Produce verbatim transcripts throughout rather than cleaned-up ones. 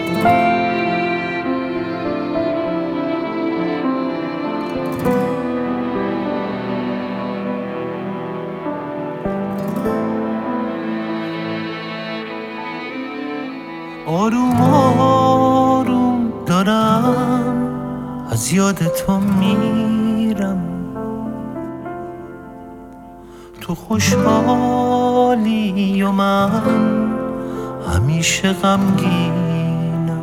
آروم آروم دارم از یاد تو میرم، تو خوشحالی و من همیشه غمگینم.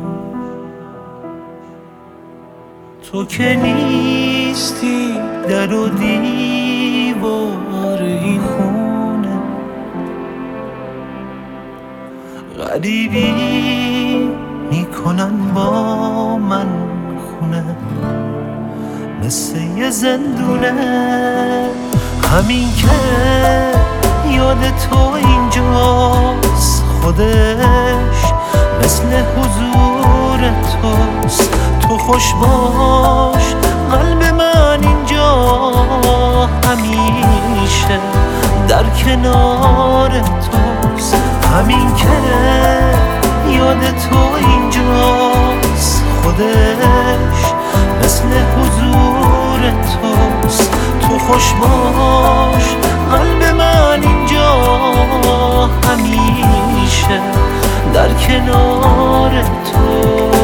تو که نیستی در و دیوار این خونه، غریبی میکنن با من خونه، مثل یه زندونه. همین که یاد تو اینجاست، خودش مثل حضور توست. تو خوش باش، قلب من اینجا همیشه در کنار توست. همین که یاد تو اینجاست، خودش مثل حضور توست. تو خوش باش، قلب من اینجا همیشه در کنار توست.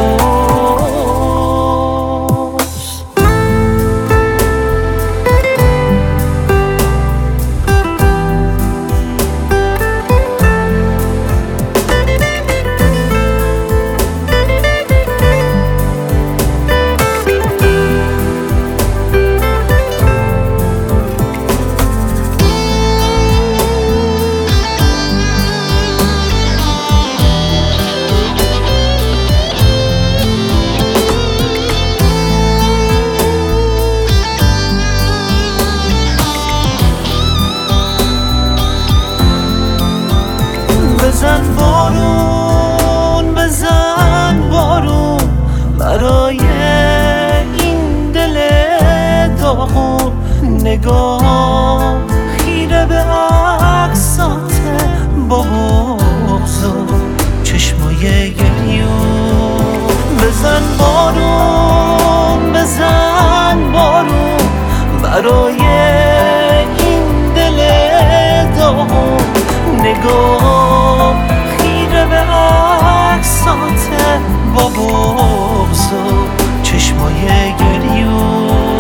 بزن بارون، بزن بارون برای این دل داغون. نگاه خیره به عکسات با بغض و چشمای گریون. بزن بارون، بزن بارون برای این دل داغون. نگاه خیره به عکسات با بغض و چشمای گریون.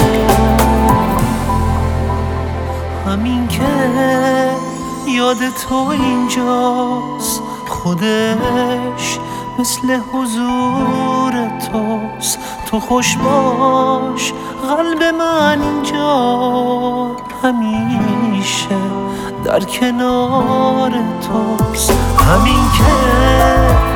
همین که یاد تو اینجاست، خودش مثل حضور توست. تو خوش باش، قلب من اینجا همیشه در کنار توست. همین که